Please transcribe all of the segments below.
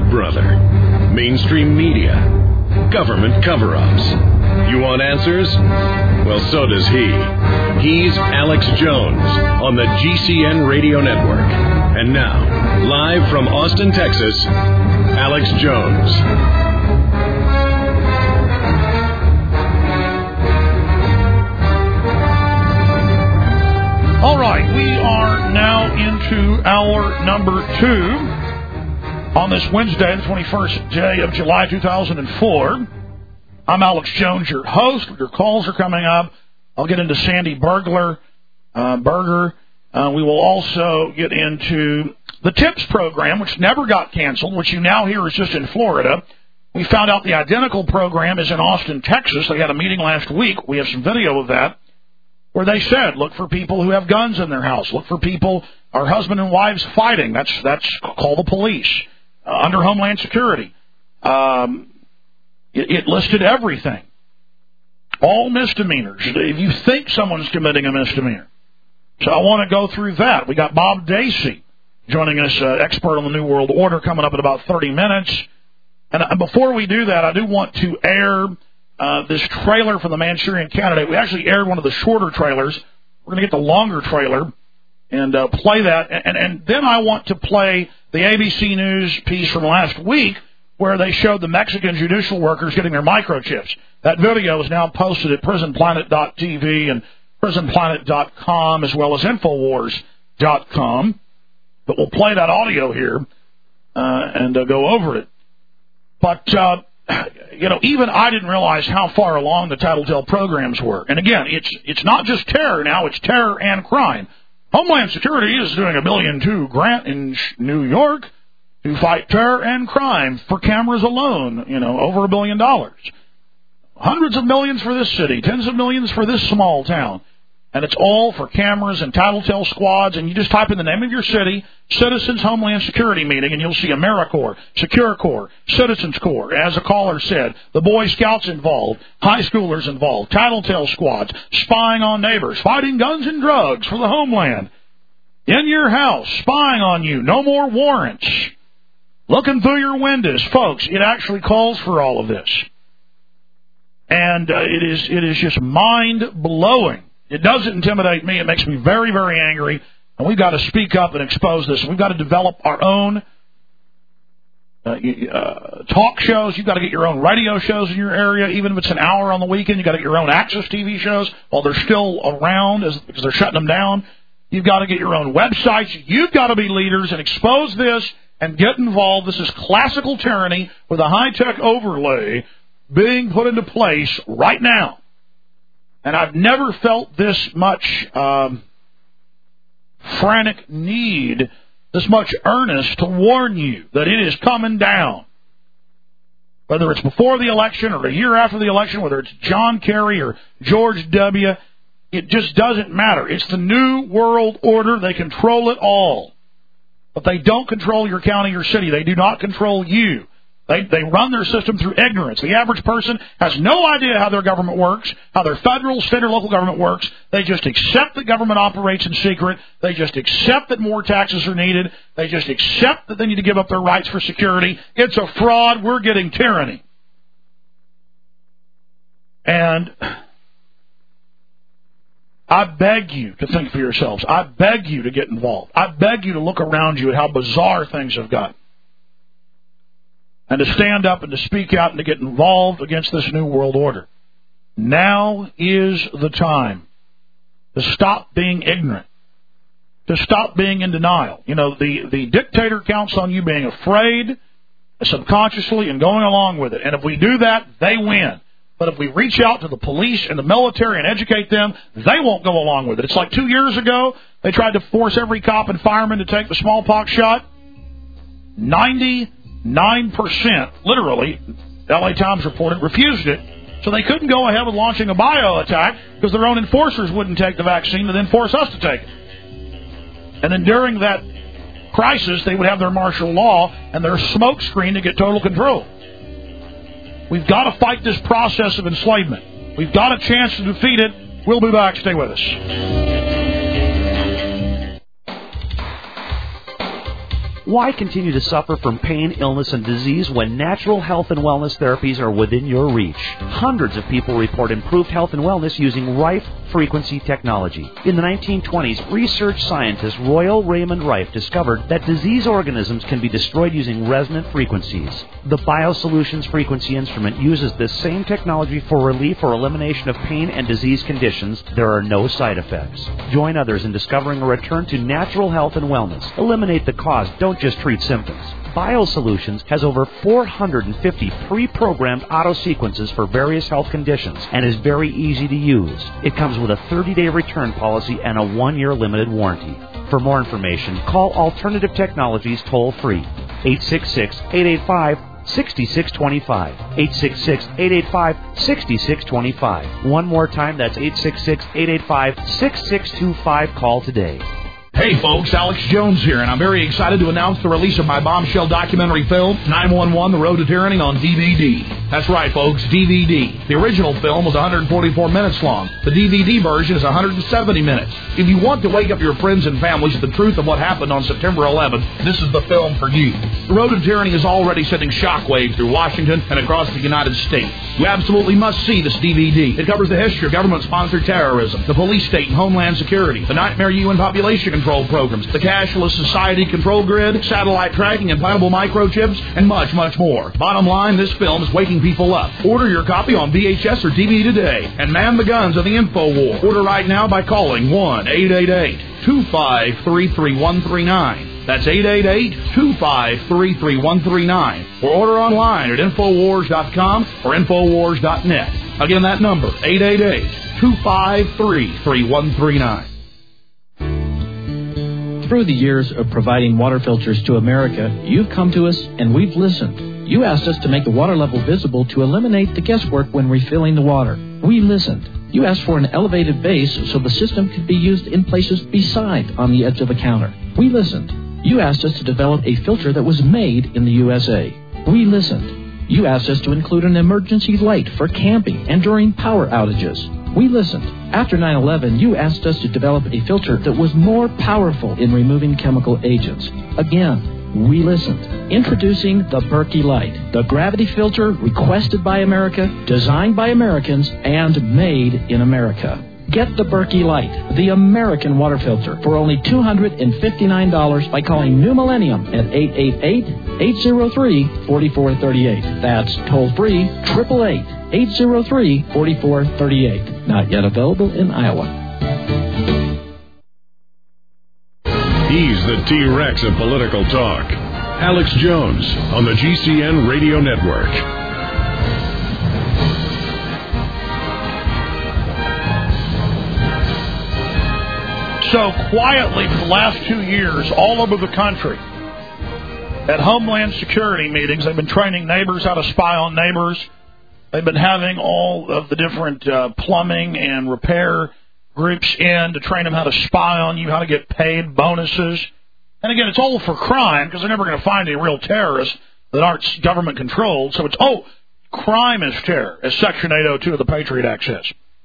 brother. Mainstream media. Government cover-ups. You want answers? Well, so does he. He's Alex Jones on the GCN Radio Network. And now, live from Austin, Texas, Alex Jones. All right, we are now into hour number 2 on this Wednesday, the 21st day of July 2004. I'm Alex Jones, your host. Your calls are coming up. I'll get into Sandy Berger. We will also get into the TIPS program, which never got canceled, which you now hear is just in Florida. We found out the identical program is in Austin, Texas. They had a meeting last week. We have some video of that, where they said, look for people who have guns in their house. Look for people, our husband and wives fighting. That's call the police. Under Homeland Security. It listed everything. All misdemeanors. If you think someone's committing a misdemeanor. So I want to go through that. We got Bob Dacey joining us, expert on the New World Order, coming up in about 30 minutes. And before we do that, I do want to air this trailer from the Manchurian Candidate. We actually aired one of the shorter trailers. We're going to get the longer trailer and play that. And then I want to play the ABC News piece from last week where they showed the Mexican judicial workers getting their microchips. That video is now posted at prisonplanet.tv and prisonplanet.com as well as Infowars.com. But we'll play that audio here and go over it. But, even I didn't realize how far along the Tattletale programs were. And again, it's not just terror now, it's terror and crime. Homeland Security is doing a $1.2 billion grant in New York to fight terror and crime for cameras alone, over $1 billion. Hundreds of millions for this city, tens of millions for this small town. And it's all for cameras and Tattletale squads, and you just type in the name of your city, Citizens Homeland Security Meeting, and you'll see AmeriCorps, Secure Corps, Citizens Corps, as a caller said, the Boy Scouts involved, high schoolers involved, Tattletale squads, spying on neighbors, fighting guns and drugs for the homeland, in your house, spying on you, no more warrants, looking through your windows. Folks, it actually calls for all of this. And it is just mind-blowing. It doesn't intimidate me. It makes me very, very angry. And we've got to speak up and expose this. We've got to develop our own talk shows. You've got to get your own radio shows in your area, even if it's an hour on the weekend. You've got to get your own Access TV shows while they're still around because they're shutting them down. You've got to get your own websites. You've got to be leaders and expose this and get involved. This is classical tyranny with a high-tech overlay being put into place right now. And I've never felt this much frantic need, this much earnest to warn you that it is coming down. Whether it's before the election or a year after the election, whether it's John Kerry or George W., it just doesn't matter. It's the New World Order. They control it all. But they don't control your county or city. They do not control you. They run their system through ignorance. The average person has no idea how their government works, how their federal, state, or local government works. They just accept that government operates in secret. They just accept that more taxes are needed. They just accept that they need to give up their rights for security. It's a fraud. We're getting tyranny. And I beg you to think for yourselves. I beg you to get involved. I beg you to look around you at how bizarre things have gotten. And to stand up and to speak out and to get involved against this New World Order. Now is the time to stop being ignorant, to stop being in denial. The dictator counts on you being afraid subconsciously and going along with it. And if we do that, they win. But if we reach out to the police and the military and educate them, they won't go along with it. It's like 2 years ago, they tried to force every cop and fireman to take the smallpox shot. 99%, literally, LA Times reported, refused it. So they couldn't go ahead with launching a bio attack because their own enforcers wouldn't take the vaccine and then force us to take it. And then during that crisis, they would have their martial law and their smoke screen to get total control. We've got to fight this process of enslavement. We've got a chance to defeat it. We'll be back. Stay with us. Why continue to suffer from pain, illness, and disease when natural health and wellness therapies are within your reach? Hundreds of people report improved health and wellness using Rife frequency technology. In the 1920s, research scientist Royal Raymond Rife discovered that disease organisms can be destroyed using resonant frequencies. The BioSolutions frequency instrument uses this same technology for relief or elimination of pain and disease conditions. There are no side effects. Join others in discovering a return to natural health and wellness. Eliminate the cause. Don't just treat symptoms. BioSolutions has over 450 pre-programmed auto sequences for various health conditions and is very easy to use. It comes with a 30-day return policy and a 1-year limited warranty. For more information, call Alternative Technologies toll-free, 866-885-6625, 866-885-6625. One more time, that's 866-885-6625. Call today. Hey folks, Alex Jones here, and I'm very excited to announce the release of my bombshell documentary film, 911, The Road to Tyranny, on DVD. That's right, folks, DVD. The original film was 144 minutes long. The DVD version is 170 minutes. If you want to wake up your friends and families to the truth of what happened on September 11th, this is the film for you. The Road to Tyranny is already sending shockwaves through Washington and across the United States. You absolutely must see this DVD. It covers the history of government-sponsored terrorism, the police state and homeland security, the nightmare UN population control programs, the cashless society control grid, satellite tracking, implantable microchips, and much, much more. Bottom line, this film is waking people up. Order your copy on VHS or DVD today and man the guns of the info war. Order right now by calling 1-888-253-3139. That's 888-253-3139. Or order online at Infowars.com or Infowars.net. Again, that number, 888-253-3139. Through the years of providing water filters to America, you've come to us and we've listened. You asked us to make the water level visible to eliminate the guesswork when refilling the water. We listened. You asked for an elevated base so the system could be used in places beside on the edge of the counter. We listened. You asked us to develop a filter that was made in the USA. We listened. You asked us to include an emergency light for camping and during power outages. We listened. After 9/11, you asked us to develop a filter that was more powerful in removing chemical agents. Again, we listened. Introducing the Berkey Light, the gravity filter requested by America, designed by Americans, and made in America. Get the Berkey Light, the American water filter, for only $259 by calling New Millennium at 888-803-4438. That's toll-free, 888-803-4438. Not yet available in Iowa. He's the T-Rex of political talk. Alex Jones on the GCN Radio Network. So quietly for the last 2 years, all over the country, at Homeland Security meetings, they've been training neighbors how to spy on neighbors. They've been having all of the different plumbing and repair groups in to train them how to spy on you, how to get paid, bonuses. And again, it's all for crime because they're never going to find any real terrorists that aren't government controlled. So it's, crime is terror, as Section 802 of the Patriot Act says.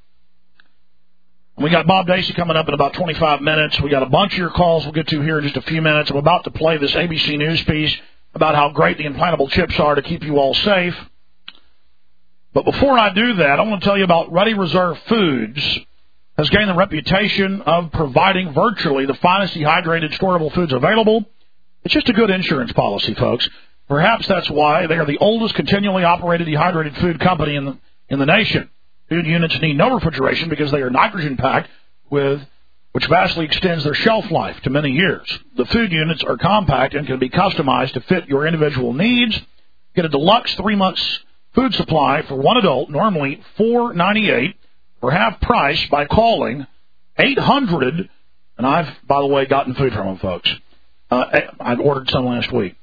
We got Bob Dacey coming up in about 25 minutes. We got a bunch of your calls we'll get to here in just a few minutes. I'm about to play this ABC News piece about how great the implantable chips are to keep you all safe. But before I do that, I want to tell you about Ready Reserve Foods. Has gained the reputation of providing virtually the finest dehydrated, storable foods available. It's just a good insurance policy, folks. Perhaps that's why they are the oldest continually operated dehydrated food company in the nation. Food units need no refrigeration because they are nitrogen-packed, which vastly extends their shelf life to many years. The food units are compact and can be customized to fit your individual needs. Get a deluxe 3-month food supply for one adult, normally $4.98, for half price by calling 800, and I've, by the way, gotten food from them, folks. I ordered some last week.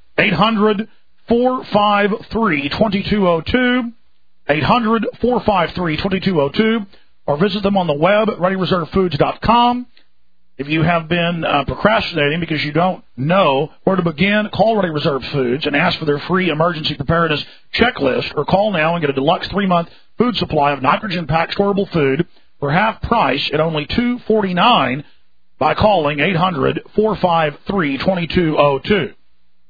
800-453-2202. 800-453-2202, or visit them on the web at ReadyReserveFoods.com. If you have been procrastinating because you don't know where to begin, call Ready Reserve Foods and ask for their free emergency preparedness checklist, or call now and get a deluxe 3-month food supply of nitrogen-packed storable food for half price at only $2.49 by calling 800-453-2202.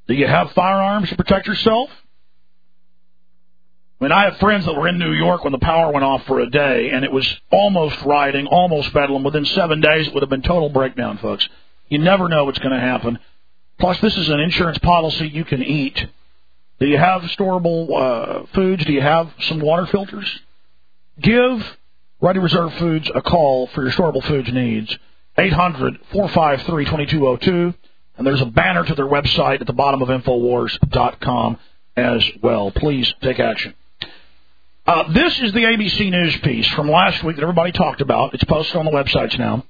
Do you have firearms to protect yourself? I mean, I have friends that were in New York when the power went off for a day, and it was almost rioting, almost bedlam. Within 7 days, it would have been total breakdown, folks. You never know what's going to happen. Plus, this is an insurance policy you can eat. Do you have storable foods? Do you have some water filters? Give Ready Reserve Foods a call for your storable foods needs. 800-453-2202. And there's a banner to their website at the bottom of Infowars.com as well. Please take action. This is the ABC News piece from last week that everybody talked about. It's posted on the websites now.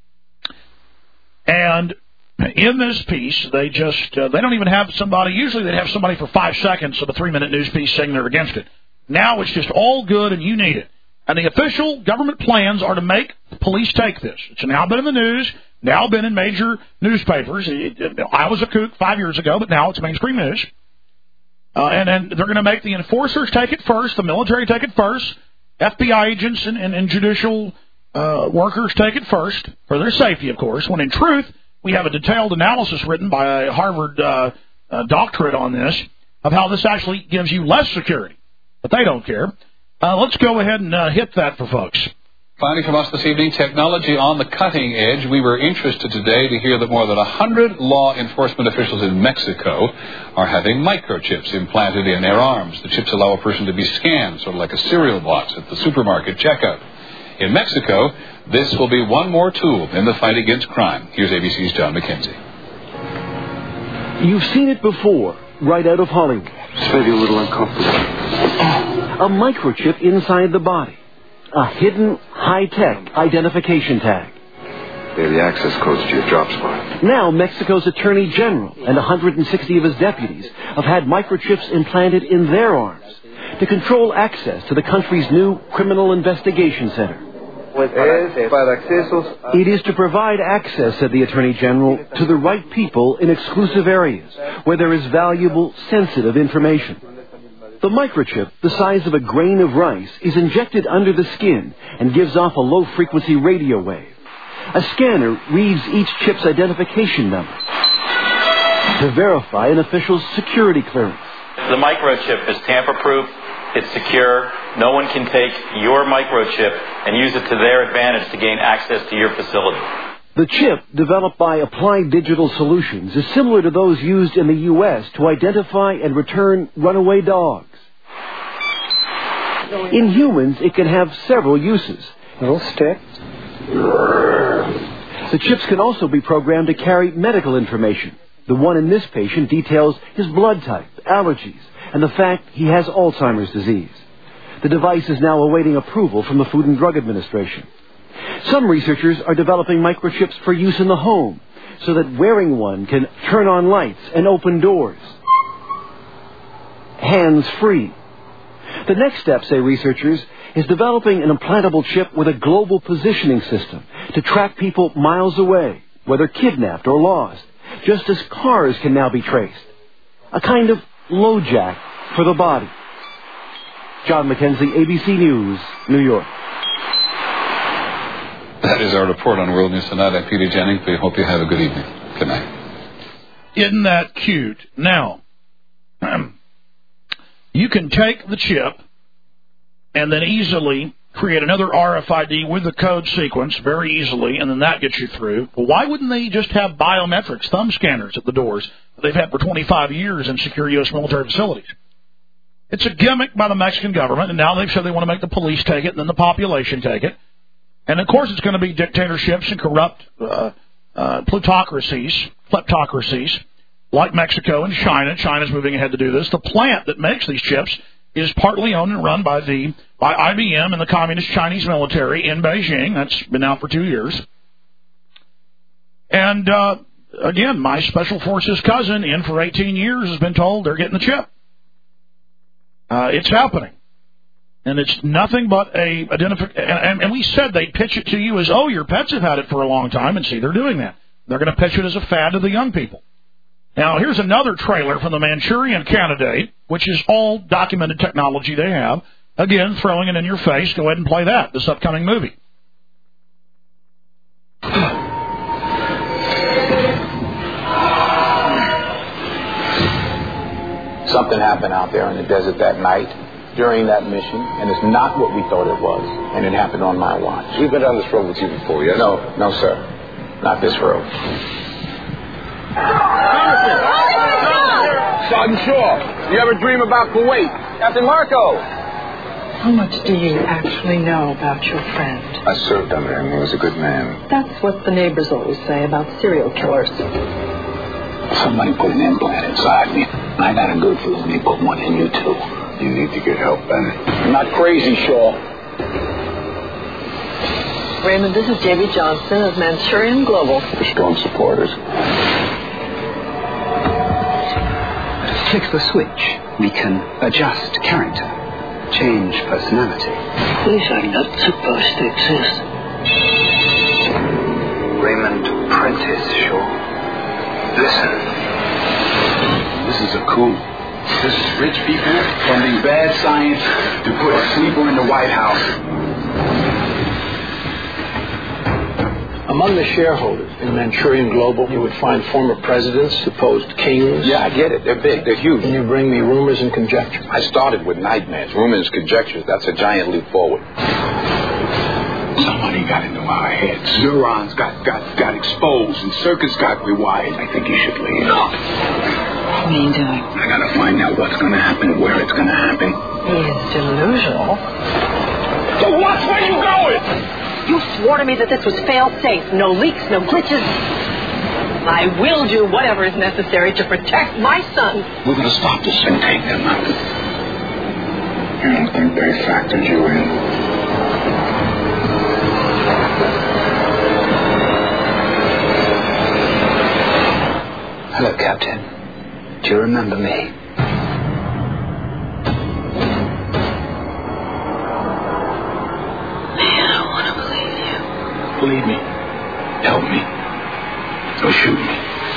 And in this piece, they don't even have somebody. Usually they'd have somebody for 5 seconds of a 3-minute news piece saying they're against it. Now it's just all good and you need it. And the official government plans are to make police take this. It's now been in the news, now been in major newspapers. I was a kook 5 years ago, but now it's mainstream news. And then they're going to make the enforcers take it first, the military take it first, FBI agents and judicial workers take it first, for their safety, of course, when in truth, we have a detailed analysis written by a Harvard doctorate on this of how this actually gives you less security. But they don't care. Let's go ahead and hit that for folks. Finally from us this evening, technology on the cutting edge. We were interested today to hear that more than 100 law enforcement officials in Mexico are having microchips implanted in their arms. The chips allow a person to be scanned, sort of like a cereal box at the supermarket checkout. In Mexico, this will be one more tool in the fight against crime. Here's ABC's John McKenzie. You've seen it before, right out of Hollywood. It's maybe a little uncomfortable. A microchip inside the body. A hidden, high-tech identification tag. They're the access codes to your drop spot. Now, Mexico's Attorney General and 160 of his deputies have had microchips implanted in their arms to control access to the country's new Criminal Investigation Center. It is to provide access, said the Attorney General, to the right people in exclusive areas where there is valuable, sensitive information. The microchip, the size of a grain of rice, is injected under the skin and gives off a low-frequency radio wave. A scanner reads each chip's identification number to verify an official's security clearance. The microchip is tamper-proof, it's secure, no one can take your microchip and use it to their advantage to gain access to your facility. The chip, developed by Applied Digital Solutions, is similar to those used in the U.S. to identify and return runaway dogs. In humans, it can have several uses. Little stick. The chips can also be programmed to carry medical information. The one in this patient details his blood type, allergies, and the fact he has Alzheimer's disease. The device is now awaiting approval from the Food and Drug Administration. Some researchers are developing microchips for use in the home so that wearing one can turn on lights and open doors. Hands-free. The next step, say researchers, is developing an implantable chip with a global positioning system to track people miles away, whether kidnapped or lost, just as cars can now be traced. A kind of LoJack for the body. John McKenzie, ABC News, New York. That is our report on World News Tonight. I'm Peter Jennings. We hope you have a good evening. Good night. Isn't that cute? Now, you can take the chip and then easily create another RFID with the code sequence very easily, and then that gets you through. Well, why wouldn't they just have biometrics, thumb scanners at the doors that they've had for 25 years in secure U.S. military facilities? It's a gimmick by the Mexican government, and now they've said they want to make the police take it and then the population take it. And, of course, it's going to be dictatorships and corrupt kleptocracies like Mexico and China. China's moving ahead to do this. The plant that makes these chips is partly owned and run by IBM and the Communist Chinese military in Beijing. That's been out for 2 years. And, again, my Special Forces cousin, in for 18 years, has been told they're getting the chip. It's happening. And it's nothing but a identification. And we said they'd pitch it to you as, oh, your pets have had it for a long time, and see, they're doing that. They're going to pitch it as a fad to the young people. Now, here's another trailer from the Manchurian Candidate, which is all documented technology they have. Again, throwing it in your face. Go ahead and play that, this upcoming movie. Something happened out there in the desert that night during that mission, and it's not what we thought it was, and it happened on my watch. We've been down this road with you before, yes? No, sir. Not this road. Sergeant Shaw, you ever dream about Kuwait? Captain Marco! How much do you actually know about your friend? I served under him. He was a good man. That's what the neighbors always say about serial killers. Somebody put an implant inside me. I got a good feeling they put one in you, too. You need to get help, Ben. I'm not crazy, Shaw. Raymond, this is J.B. Johnson of Manchurian Global. We're strong supporters. Flick the switch. We can adjust character, change personality. These are not supposed to exist. Raymond Prentice, Shaw. Listen. This is a coup. This is rich people funding bad science to put a sleeper in the White House. Among the shareholders in Manchurian Global, you would find former presidents, supposed kings. Yeah, I get it. They're big. They're huge. And you bring me rumors and conjecture. I started with nightmares. Rumors, conjectures. That's a giant leap forward. Somebody got into our heads. Neurons got exposed and circuits got rewired. I think you should leave. What are you doing? I gotta find out what's gonna happen, where it's gonna happen. He is delusional. So watch where you going! You swore to me that this was fail-safe. No leaks, no glitches. I will do whatever is necessary to protect my son. We're gonna stop this and take them out. You don't think they factored you in? Hello, Captain. Do you remember me? Man, I want to believe you. Believe me. Help me. Or shoot me.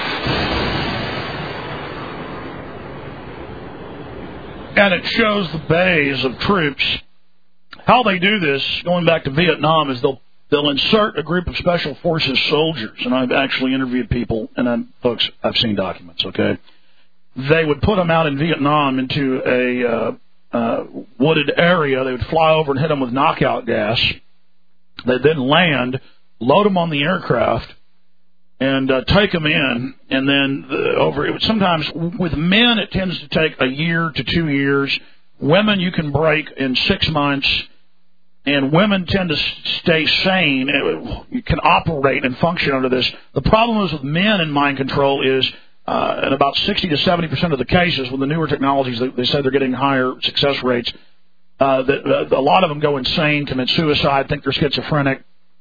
And it shows the bays of troops. How they do this, going back to Vietnam, is they'll insert a group of special forces soldiers, and I've actually interviewed people, and folks, I've seen documents, okay? They would put them out in Vietnam into a wooded area. They would fly over and hit them with knockout gas. They'd then land, load them on the aircraft, and take them in, and then sometimes with men it tends to take a year to 2 years. Women you can break in 6 months. And women tend to stay sane. You can operate and function under this. The problem is with men in mind control is in about 60 to 70% of the cases with the newer technologies, they say they're getting higher success rates. That a lot of them go insane, commit suicide, think they're schizophrenic.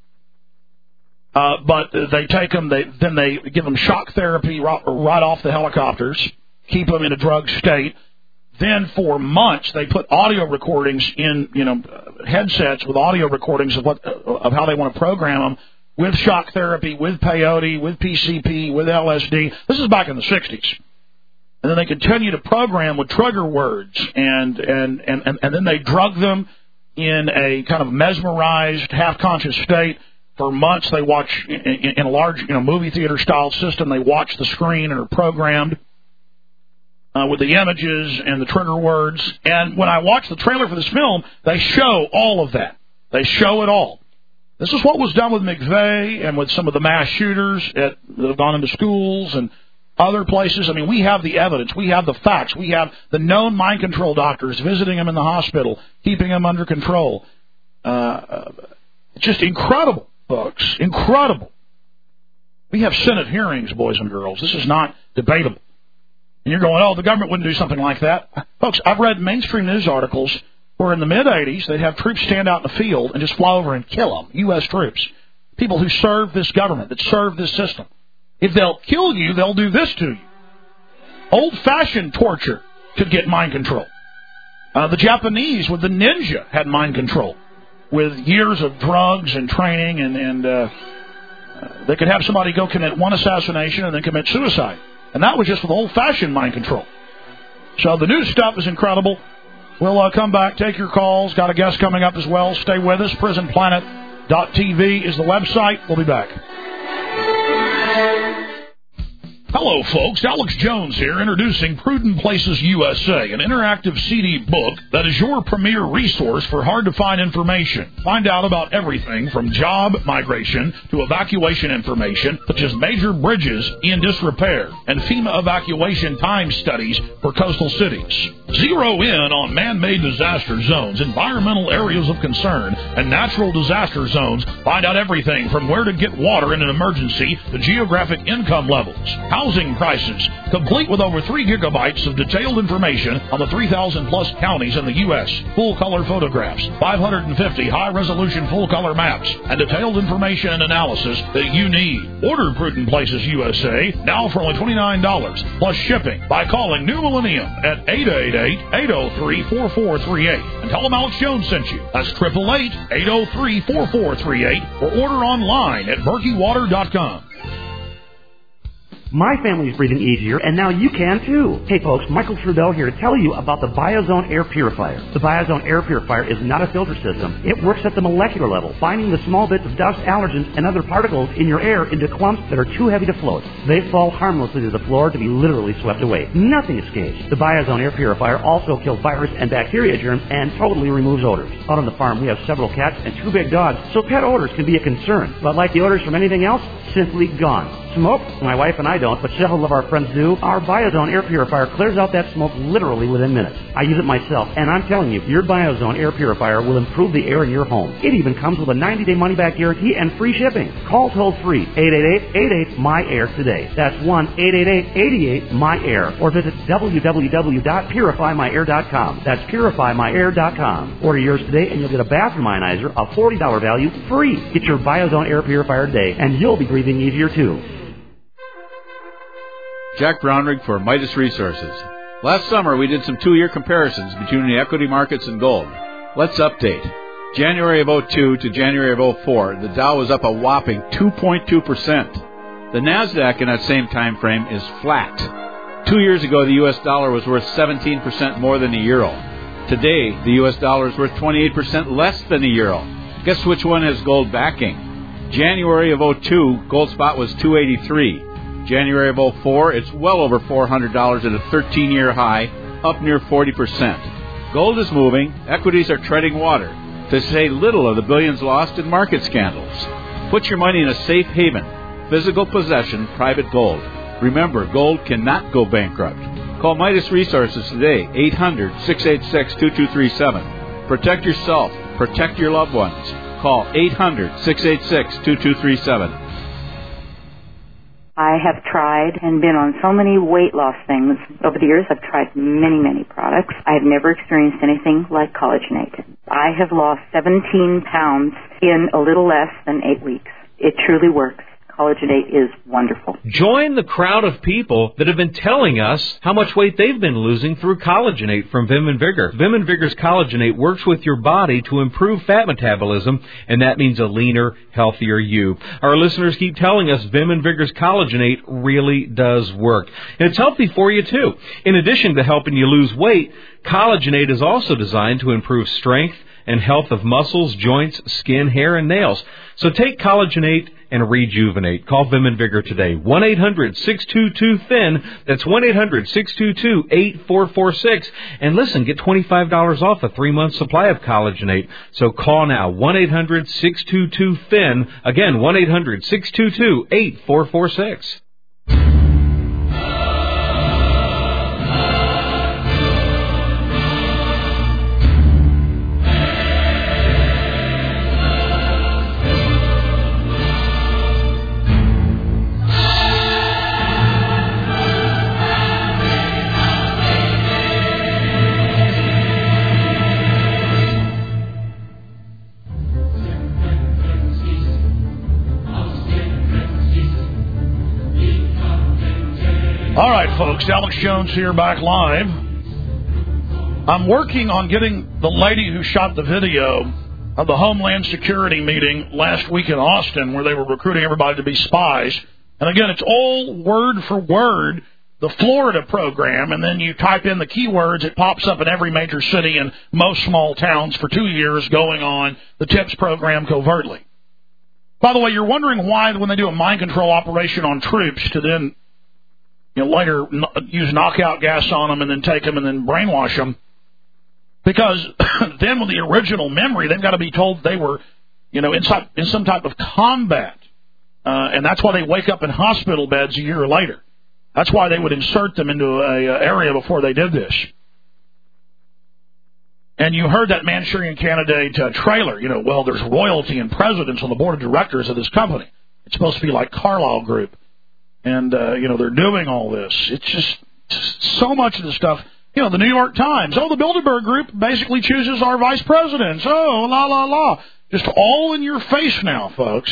But they take them, then they give them shock therapy right off the helicopters, keep them in a drugged state. Then for months they put audio recordings in, headsets with audio recordings of how they want to program them with shock therapy, with peyote, with PCP, with LSD. This is back in the 60s. And then they continue to program with trigger words, and then they drug them in a kind of mesmerized, half-conscious state. For months they watch in a large, movie theater style system. They watch the screen and are programmed with the images and the trigger words. And when I watch the trailer for this film, they show all of that. They show it all. This is what was done with McVeigh and with some of the mass shooters that have gone into schools and other places. I mean, we have the evidence. We have the facts. We have the known mind control doctors visiting them in the hospital, keeping them under control. It's just incredible, folks. Incredible. We have Senate hearings, boys and girls. This is not debatable. And you're going, the government wouldn't do something like that. Folks, I've read mainstream news articles where in the mid-'80s they'd have troops stand out in the field and just fly over and kill them, U.S. troops, people who serve this government, that serve this system. If they'll kill you, they'll do this to you. Old-fashioned torture could get mind control. The Japanese with the ninja had mind control with years of drugs and training, and they could have somebody go commit one assassination and then commit suicide. And that was just with old-fashioned mind control. So the new stuff is incredible. We'll come back, take your calls. Got a guest coming up as well. Stay with us. PrisonPlanet.tv is the website. We'll be back. Hello, folks. Alex Jones here, introducing Prudent Places USA, an interactive CD book that is your premier resource for hard-to-find information. Find out about everything from job migration to evacuation information, such as major bridges in disrepair and FEMA evacuation time studies for coastal cities. Zero in on man-made disaster zones, environmental areas of concern, and natural disaster zones. Find out everything from where to get water in an emergency to geographic income levels, housing prices, complete with over 3 gigabytes of detailed information on the 3,000-plus counties in the U.S., full-color photographs, 550 high-resolution full-color maps, and detailed information and analysis that you need. Order Prudent Places USA now for only $29 plus shipping by calling New Millennium at 888-803-4438 and tell them Alex Jones sent you. That's 888-803-4438 or order online at berkeywater.com. My family's breathing easier, and now you can too. Hey folks, Michael Trudeau here to tell you about the BioZone Air Purifier. The BioZone Air Purifier is not a filter system. It works at the molecular level, finding the small bits of dust, allergens, and other particles in your air into clumps that are too heavy to float. They fall harmlessly to the floor to be literally swept away. Nothing escapes. The BioZone Air Purifier also kills virus and bacteria germs and totally removes odors. Out on the farm, we have several cats and 2 big dogs, so pet odors can be a concern. But like the odors from anything else, simply gone. Smoke? My wife and I don't, but several of our friends do. Our BioZone Air Purifier clears out that smoke literally within minutes. I use it myself, and I'm telling you, your BioZone Air Purifier will improve the air in your home. It even comes with a 90-day money-back guarantee and free shipping. Call toll-free 888-88-MY-AIR today. That's 1-888-88-MY-AIR. Or visit www.purifymyair.com. That's purifymyair.com. Order yours today, and you'll get a bathroom ionizer, a $40 value, free. Get your BioZone Air Purifier today, and you'll be breathing easier, too. Jack Brownrigg for Midas Resources. Last summer, we did some 2-year comparisons between the equity markets and gold. Let's update. January of 02 to January of 04, the Dow was up a whopping 2.2%. The NASDAQ in that same time frame is flat. 2 years ago, the U.S. dollar was worth 17% more than the euro. Today, the U.S. dollar is worth 28% less than the euro. Guess which one has gold backing? January of 02, gold spot was $283. January of 04, it's well over $400 at a 13-year high, up near 40%. Gold is moving, equities are treading water, to say little of the billions lost in market scandals. Put your money in a safe haven, physical possession, private gold. Remember, gold cannot go bankrupt. Call Midas Resources today, 800-686-2237. Protect yourself, protect your loved ones. Call 800-686-2237. I have tried and been on so many weight loss things. Over the years, I've tried many, many products. I have never experienced anything like Collagenate. I have lost 17 pounds in a little less than 8 weeks. It truly works. Collagenate is wonderful. Join the crowd of people that have been telling us how much weight they've been losing through Collagenate from Vim and Vigor. Vim and Vigor's Collagenate works with your body to improve fat metabolism, and that means a leaner, healthier you. Our listeners keep telling us Vim and Vigor's Collagenate really does work. And it's healthy for you, too. In addition to helping you lose weight, Collagenate is also designed to improve strength and health of muscles, joints, skin, hair, and nails. So take Collagenate and rejuvenate. Call Vim and Vigor today. 1-800-622-THIN. That's 1-800-622-8446. And listen, get $25 off a 3-month supply of Collagenate. So call now. 1-800-622-THIN. Again, 1-800-622-8446. All right, folks, Alex Jones here, back live. I'm working on getting the lady who shot the video of the Homeland Security meeting last week in Austin where they were recruiting everybody to be spies. And again, it's all word for word, the Florida program, and then you type in the keywords, it pops up in every major city and most small towns for 2 years going on the TIPS program covertly. By the way, you're wondering why when they do a mind control operation on troops to then later use knockout gas on them and then take them and then brainwash them. Because then with the original memory, they've got to be told they were, in some type of combat. And that's why they wake up in hospital beds a year later. That's why they would insert them into a area before they did this. And you heard that Manchurian Candidate trailer. There's royalty and presidents on the board of directors of this company. It's supposed to be like Carlyle Group. And, they're doing all this. It's just so much of the stuff. The New York Times. Oh, the Bilderberg Group basically chooses our vice presidents. Oh, la, la, la. Just all in your face now, folks.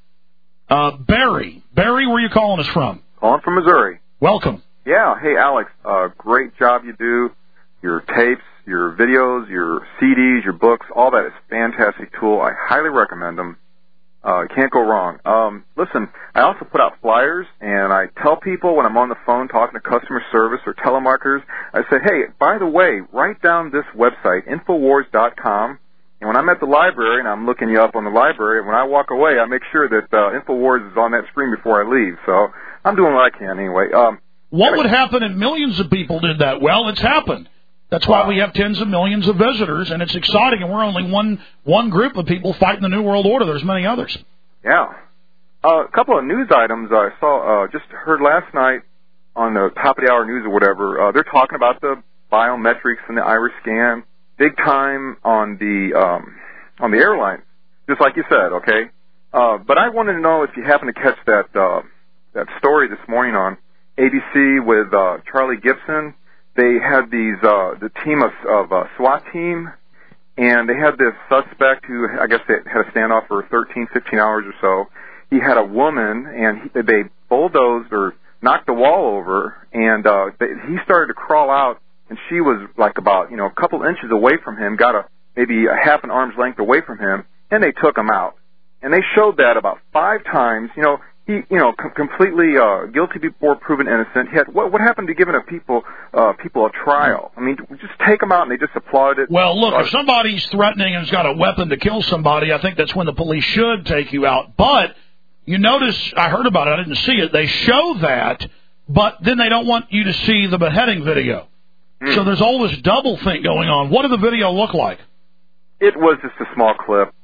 Barry, where are you calling us from? Calling from Missouri. Welcome. Yeah. Hey, Alex. Great job you do. Your tapes, your videos, your CDs, your books, all that is a fantastic tool. I highly recommend them. Can't go wrong. Listen, I also put out flyers, and I tell people when I'm on the phone talking to customer service or telemarketers, I say, hey, by the way, write down this website, Infowars.com, and when I'm at the library and I'm looking you up on the library, when I walk away, I make sure that Infowars is on that screen before I leave. So I'm doing what I can anyway. What would happen if millions of people did that? Well, it's happened. That's why we have tens of millions of visitors, and it's exciting, and we're only one group of people fighting the New World Order. There's many others. Yeah. A couple of news items I saw, just heard last night on the top of the hour news or whatever. They're talking about the biometrics and the iris scan, big time on the airlines, just like you said, okay? But I wanted to know if you happen to catch that story this morning on ABC with Charlie Gibson. They had the team of SWAT team, and they had this suspect who, I guess they had a standoff for 13, 15 hours or so. He had a woman, and they bulldozed or knocked the wall over, and he started to crawl out, and she was like about, a couple inches away from him, got maybe a half an arm's length away from him, and they took him out. And they showed that about 5 times, he, completely guilty before proven innocent. He had, what happened to giving people a trial? I mean, just take them out and they just applauded it. Well, look, if somebody's threatening and has got a weapon to kill somebody, I think that's when the police should take you out. But you notice, I heard about it, I didn't see it. They show that, but then they don't want you to see the beheading video. So there's all this double thing going on. What did the video look like? It was just a small clip.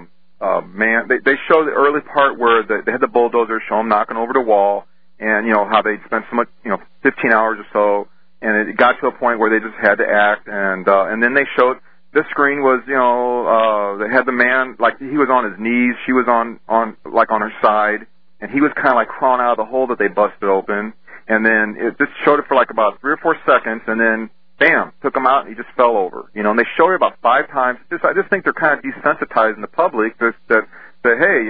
They show the early part where they had the bulldozer show them knocking over the wall, and how they'd spent so much, 15 hours or so, and it got to a point where they just had to act, and then they showed the screen was, they had the man like he was on his knees, she was on her side, and he was kind of like crawling out of the hole that they busted open, and then it just showed it for like about 3 or 4 seconds, and then bam, took him out, and he just fell over. And they showed it about 5 times. I just think they're kind of desensitizing the public that hey,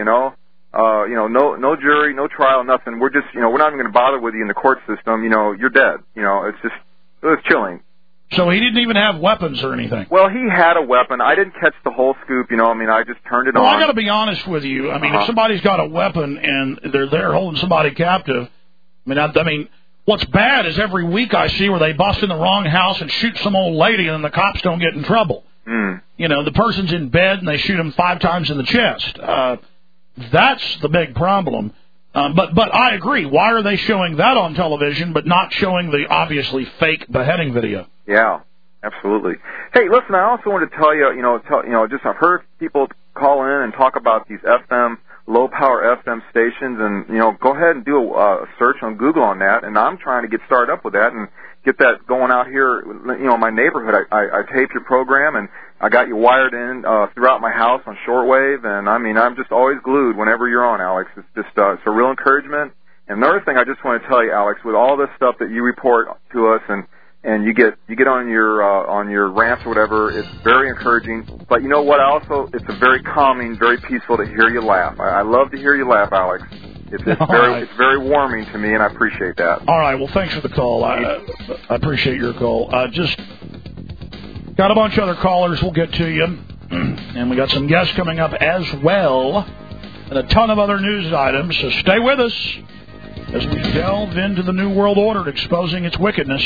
no jury, no trial, nothing. We're just, we're not even going to bother with you in the court system. You're dead. It was chilling. So he didn't even have weapons or anything? Well, he had a weapon. I didn't catch the whole scoop, I just turned it on. Well, I got to be honest with you. I mean, if somebody's got a weapon and they're there holding somebody captive, I mean, what's bad is every week I see where they bust in the wrong house and shoot some old lady and then the cops don't get in trouble. The person's in bed and they shoot him 5 times in the chest. That's the big problem. But I agree. Why are they showing that on television but not showing the obviously fake beheading video? Yeah, absolutely. Hey, listen, I also wanted to tell you, just I've heard people call in and talk about these FM, low-power FM stations, and, go ahead and do a search on Google on that, and I'm trying to get started up with that and get that going out here, in my neighborhood. I taped your program, and I got you wired in throughout my house on shortwave, and, I'm just always glued whenever you're on, Alex. It's just it's a real encouragement. And another thing I just want to tell you, Alex, with all this stuff that you report to us and you get on your rants or whatever, it's very encouraging. But you know what? It's a very calming, very peaceful to hear you laugh. I love to hear you laugh, Alex. It's very warming to me, and I appreciate that. All right. Well, thanks for the call. I appreciate your call. Just got a bunch of other callers. We'll get to you, and we got some guests coming up as well, and a ton of other news items. So stay with us as we delve into the New World Order, exposing its wickedness.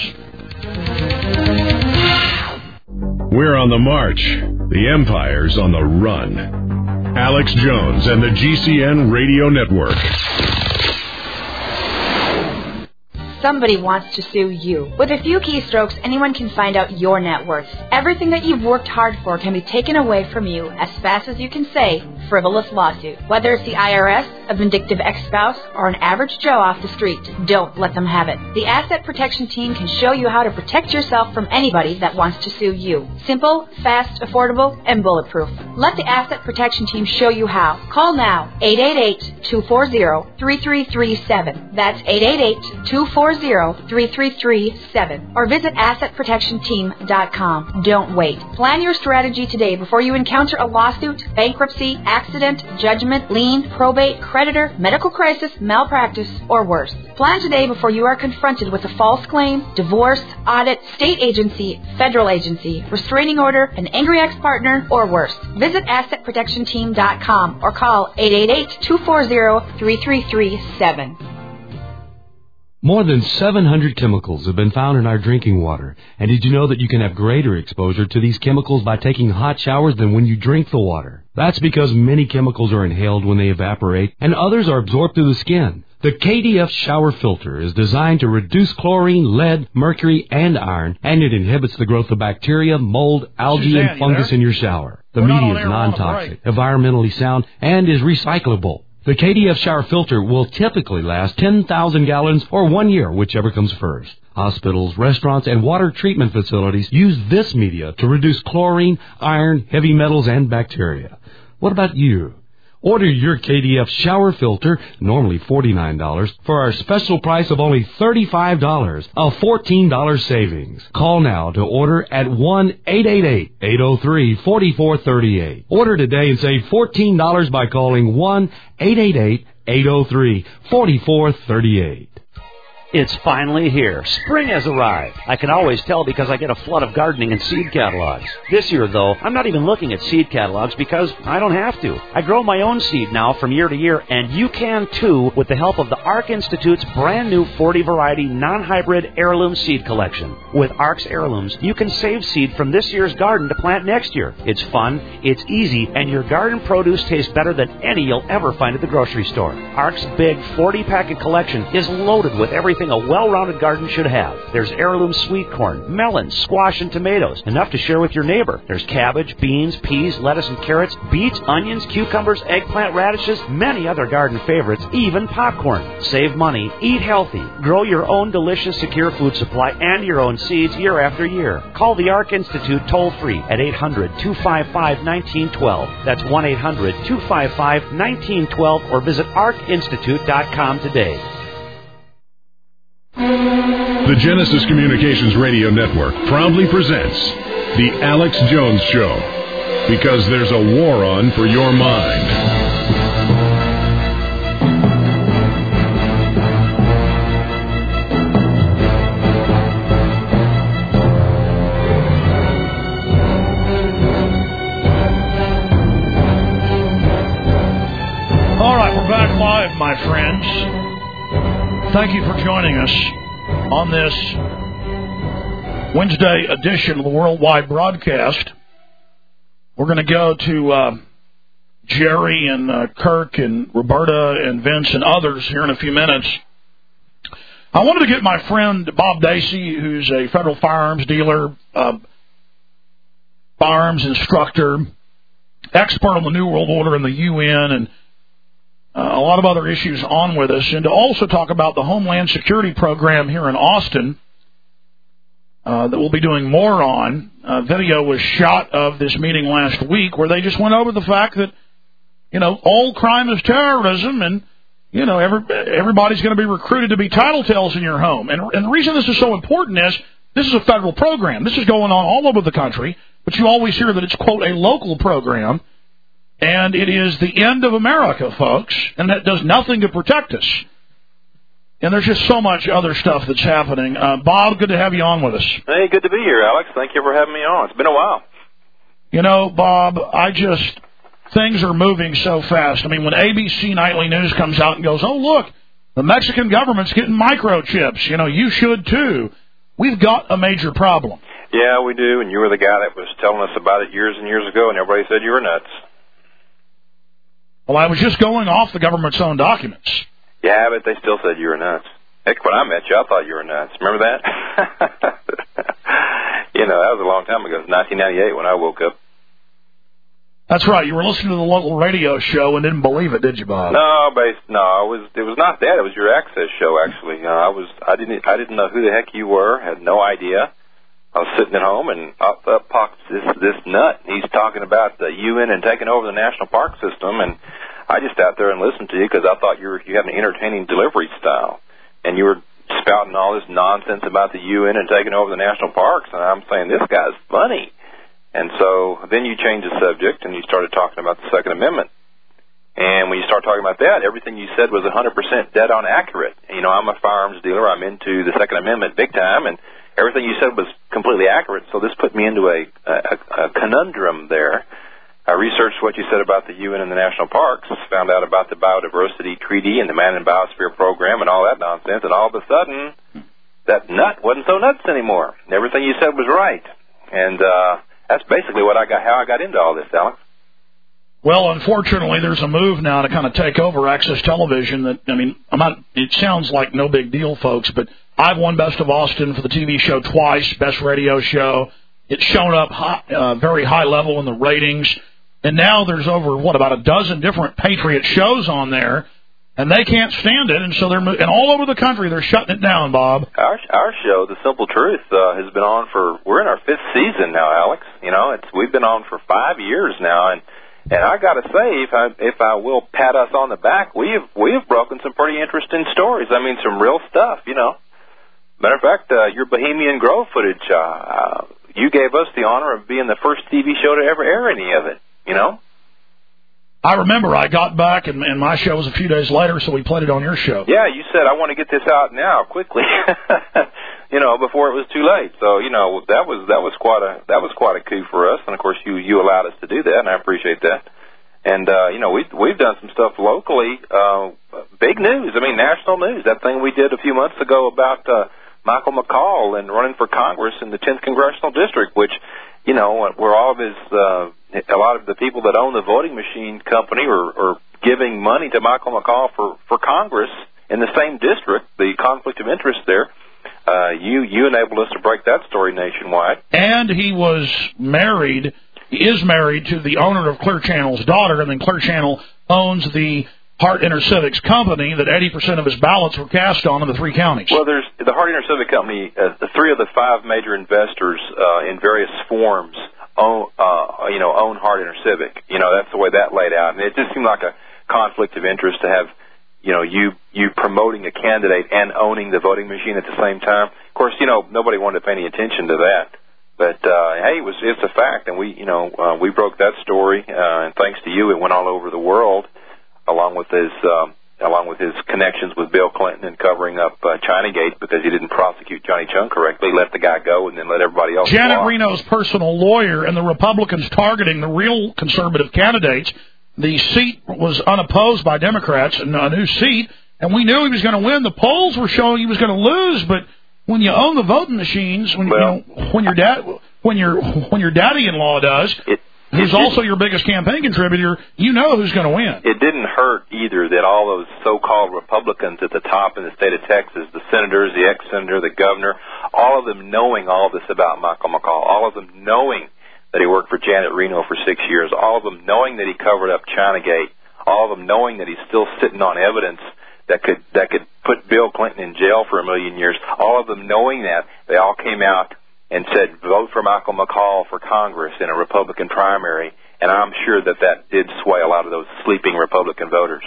We're on the march. The Empire's on the run. Alex Jones and the GCN Radio Network. somebody wants to sue you. With a few keystrokes, anyone can find out your net worth. Everything that you've worked hard for can be taken away from you as fast as you can say, frivolous lawsuit. Whether it's the IRS, a vindictive ex-spouse, or an average Joe off the street, don't let them have it. The Asset Protection Team can show you how to protect yourself from anybody that wants to sue you. Simple, fast, affordable, and bulletproof. Let the Asset Protection Team show you how. Call now, 888-240-3337. That's 888-240-3337. Or visit AssetProtectionTeam.com. Don't wait. Plan your strategy today before you encounter a lawsuit, bankruptcy, accident, judgment, lien, probate, creditor, medical crisis, malpractice, or worse. Plan today before you are confronted with a false claim, divorce, audit, state agency, federal agency, restraining order, an angry ex-partner, or worse. Visit AssetProtectionTeam.com or call 888-240-3337. More than 700 chemicals have been found in our drinking water. And did you know that you can have greater exposure to these chemicals by taking hot showers than when you drink the water? That's because many chemicals are inhaled when they evaporate, and others are absorbed through the skin. The KDF shower filter is designed to reduce chlorine, lead, mercury, and iron, and it inhibits the growth of bacteria, mold, algae, Suzanne, and fungus in your shower. The media is non-toxic, environmentally sound, and is recyclable. The KDF shower filter will typically last 10,000 gallons or 1 year, whichever comes first. Hospitals, restaurants, and water treatment facilities use this media to reduce chlorine, iron, heavy metals, and bacteria. What about you? Order your KDF shower filter, normally $49, for our special price of only $35, a $14 savings. Call now to order at 1-888-803-4438. Order today and save $14 by calling 1-888-803-4438. It's finally here. Spring has arrived. I can always tell because I get a flood of gardening and seed catalogs. This year, though, I'm not even looking at seed catalogs because I don't have to. I grow my own seed now from year to year, and you can too with the help of the ARC Institute's brand new 40-variety non-hybrid heirloom seed collection. With ARC's heirlooms, you can save seed from this year's garden to plant next year. It's fun, it's easy, and your garden produce tastes better than any you'll ever find at the grocery store. ARC's big 40-packet collection is loaded with everything a well-rounded garden should have. There's heirloom sweet corn, melons, squash, and tomatoes, enough to share with your neighbor. There's cabbage, beans, peas, lettuce, and carrots, beets, onions, cucumbers, eggplant, radishes, many other garden favorites, even popcorn. Save money, eat healthy, grow your own delicious, secure food supply and your own seeds year after year. Call the ARC Institute toll-free at 800-255-1912. That's 1-800-255-1912, or visit arcinstitute.com today. The Genesis Communications Radio Network proudly presents The Alex Jones Show, because there's a war on for your mind. All right, we're back live, my friends. Thank you for joining us on this Wednesday edition of the Worldwide Broadcast. We're going to go to Jerry and Kirk and Roberta and Vince and others here in a few minutes. I wanted to get my friend Bob Dacey, who's a federal firearms dealer, firearms instructor, expert on the New World Order and the UN, and a lot of other issues on with us, and to also talk about the Homeland Security Program here in Austin that we'll be doing more on. Video was shot of this meeting last week where they just went over the fact that, all crime is terrorism, and, everybody's going to be recruited to be tattletales in your home. And the reason this is so important is this is a federal program. This is going on all over the country, but you always hear that it's, quote, a local program. And it is the end of America, folks, and that does nothing to protect us. And there's just so much other stuff that's happening. Bob, good to have you on with us. Hey, good to be here, Alex. Thank you for having me on. It's been a while. Bob, things are moving so fast. I mean, when ABC Nightly News comes out and goes, oh, look, the Mexican government's getting microchips, you should too. We've got a major problem. Yeah, we do, and you were the guy that was telling us about it years and years ago, and everybody said you were nuts. Well, I was just going off the government's own documents. Yeah, but they still said you were nuts. Heck, when I met you, I thought you were nuts. Remember that? That was a long time ago. It was 1998 when I woke up. That's right. You were listening to the local radio show and didn't believe it, did you, Bob? No, it was not that. It was your Access show, actually. I didn't know who the heck you were. Had no idea. I was sitting at home, and up pops this nut. He's talking about the UN and taking over the national park system, and I just sat there and listened to you because I thought you had an entertaining delivery style, and you were spouting all this nonsense about the UN and taking over the national parks, and I'm saying, this guy's funny. And so then you changed the subject, and you started talking about the Second Amendment. And when you start talking about that, everything you said was 100% dead-on accurate. I'm a firearms dealer. I'm into the Second Amendment big time, and everything you said was completely accurate. So this put me into a conundrum there. I researched what you said about the UN and the national parks, found out about the Biodiversity Treaty and the Man in Biosphere Program and all that nonsense, and all of a sudden, that nut wasn't so nuts anymore. Everything you said was right. And that's basically how I got into all this, Alex. Well, unfortunately, there's a move now to kind of take over Access Television. It sounds like no big deal, folks, but I've won Best of Austin for the TV show twice, Best Radio Show. It's shown up very high level in the ratings. And now there's about a dozen different Patriot shows on there, and they can't stand it, and so and all over the country they're shutting it down, Bob. Our show, The Simple Truth, has been on we're in our 5th season now, Alex. We've been on for 5 years now, and I got to say, if I will pat us on the back, we have broken some pretty interesting stories. Some real stuff. Matter of fact, your Bohemian Grove footage, you gave us the honor of being the first TV show to ever air any of it. I remember I got back, and my show was a few days later, so we played it on your show. Yeah, you said, I want to get this out now, quickly, before it was too late. So, that was quite a coup for us, and of course you allowed us to do that, and I appreciate that. And, we've done some stuff locally, big news, national news. That thing we did a few months ago about Michael McCall and running for Congress in the 10th Congressional District, which, where all of his, a lot of the people that own the voting machine company are giving money to Michael McCall for Congress in the same district, the conflict of interest there. You enabled us to break that story nationwide. And he is married to the owner of Clear Channel's daughter, and then Clear Channel owns the Hart InterCivics company that 80% of his ballots were cast on in the 3 counties. Well, there's the Hart InterCivic company. The 3 of the 5 major investors in various forms own Hart InterCivic. That's the way that laid out, and it just seemed like a conflict of interest to have you promoting a candidate and owning the voting machine at the same time. Of course, nobody wanted to pay any attention to that. But hey, it's a fact, and we broke that story, and thanks to you, it went all over the world, along with his connections with Bill Clinton and covering up Chinagate because he didn't prosecute Johnny Chung correctly, let the guy go, and then let everybody else go. Janet Reno's personal lawyer and the Republicans targeting the real conservative candidates. The seat was unopposed by Democrats, a new seat, and we knew he was going to win. The polls were showing he was going to lose, but when you own the voting machines, when your daddy-in-law does, who's also your biggest campaign contributor, you know who's going to win. It didn't hurt either that all those so-called Republicans at the top in the state of Texas, the senators, the ex-senator, the governor, all of them knowing all this about Michael McCall, all of them knowing that he worked for Janet Reno for 6 years, all of them knowing that he covered up Chinagate, all of them knowing that he's still sitting on evidence that could put Bill Clinton in jail for 1 million years, all of them knowing that, they all came out and said, vote for Michael McCall for Congress in a Republican primary, and I'm sure that did sway a lot of those sleeping Republican voters,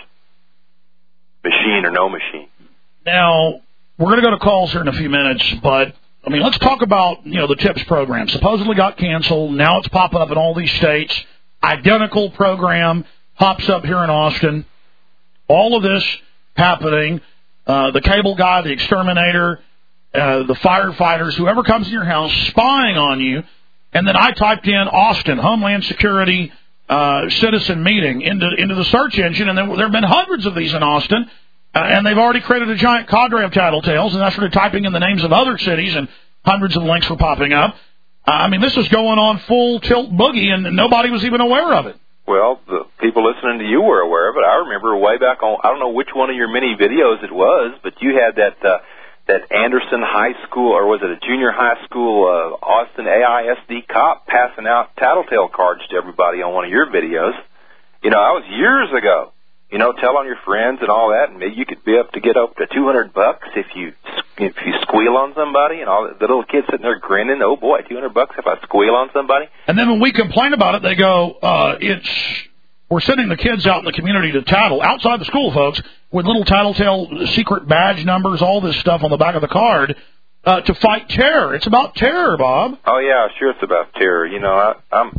machine or no machine. Now, we're going to go to calls here in a few minutes, but, let's talk about, the TIPS program. Supposedly got canceled. Now it's popping up in all these states. Identical program pops up here in Austin. All of this happening. The cable guy, the exterminator, the firefighters, whoever comes in your house spying on you. And then I typed in Austin, Homeland Security citizen meeting into the search engine, and there have been hundreds of these in Austin, and they've already created a giant cadre of tattletales, and I started typing in the names of other cities, and hundreds of links were popping up. This is going on full tilt boogie, and nobody was even aware of it. Well, the people listening to you were aware of it. I remember way back on, I don't know which one of your many videos it was, but you had that that Anderson High School, or was it a junior high school, Austin AISD cop passing out tattletale cards to everybody on one of your videos. You know, that was years ago. You know, tell on your friends and all that, and maybe you could get up to $200 if you squeal on somebody, and all the little kids sitting there grinning. Oh boy, $200 if I squeal on somebody. And then when we complain about it, they go, we're sending the kids out in the community to tattle outside the school, folks, with little tattletale secret badge numbers, all this stuff on the back of the card to fight terror. It's about terror, Bob. Oh yeah, sure, it's about terror. You know,